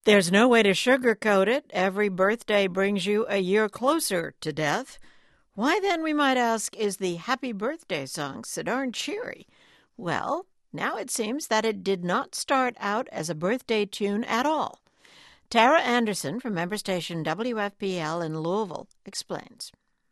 There's no way to sugarcoat it. Every birthday brings you a year closer to death. Why then, we might ask, is the happy birthday song so darn cheery? Well, now it seems that it did not start out as a birthday tune at all. Tara Anderson from member station WFPL in Louisville explains.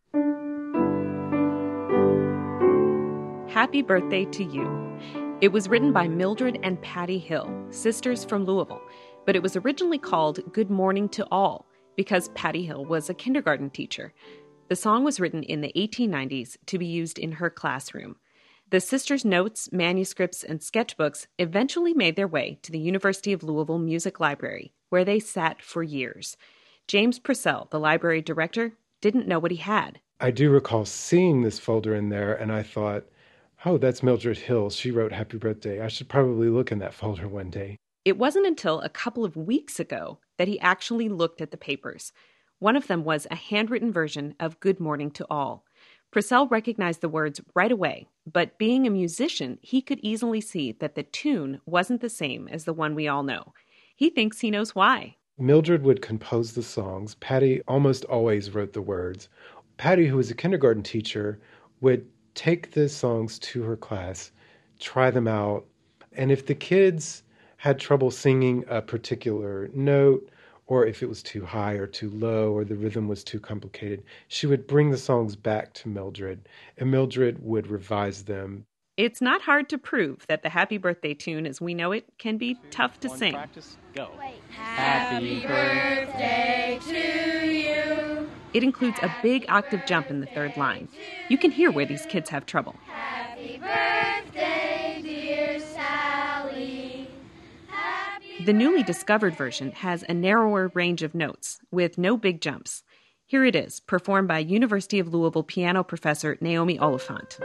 Happy Birthday to You. It was written by Mildred and Patty Hill, sisters from Louisville, but it was originally called Good Morning to All because Patty Hill was a kindergarten teacher. The song was written in the 1890s to be used in her classroom. The sisters' notes, manuscripts, and sketchbooks eventually made their way to the University of Louisville Music Library, where they sat for years. James Purcell, the library director, didn't know what he had. I do recall seeing this folder in there, and I thought, oh, that's Mildred Hill. She wrote Happy Birthday. I should probably look in that folder one day. It wasn't until a couple of weeks ago that he actually looked at the papers. One of them was a handwritten version of Good Morning to All. Purcell recognized the words right away, but being a musician, he could easily see that the tune wasn't the same as the one we all know. He thinks he knows why. Mildred would compose the songs. Patty almost always wrote the words. Patty, who was a kindergarten teacher, would take the songs to her class, try them out, and if the kids had trouble singing a particular note, or if it was too high or too low, or the rhythm was too complicated, she would bring the songs back to Mildred, and Mildred would revise them. It's not hard to prove that the Happy Birthday tune as we know it can be tough to sing. Practice, go. Happy birthday to you. It includes a big octave jump in the third line. You can hear where these kids have trouble. Happy birthday, dear Sally. The newly discovered version has a narrower range of notes, with no big jumps. Here it is, performed by University of Louisville piano professor Naomi Oliphant.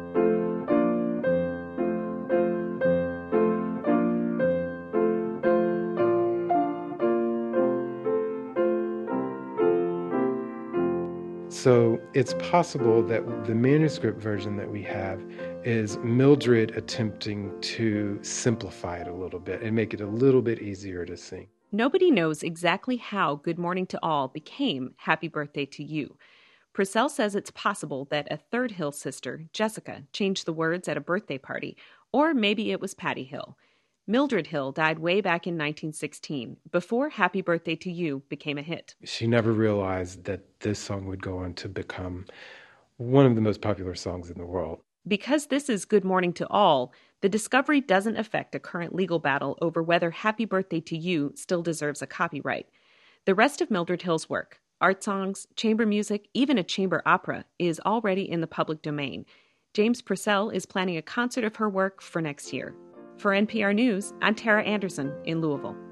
So it's possible that the manuscript version that we have is Mildred attempting to simplify it a little bit and make it a little bit easier to sing. Nobody knows exactly how Good Morning to All became Happy Birthday to You. Purcell says it's possible that a third Hill sister, Jessica, changed the words at a birthday party, or maybe it was Patty Hill. Mildred Hill died way back in 1916, before Happy Birthday to You became a hit. She never realized that this song would go on to become one of the most popular songs in the world. Because this is Good Morning to All, the discovery doesn't affect a current legal battle over whether Happy Birthday to You still deserves a copyright. The rest of Mildred Hill's work, art songs, chamber music, even a chamber opera, is already in the public domain. James Purcell is planning a concert of her work for next year. For NPR News, I'm Tara Anderson in Louisville.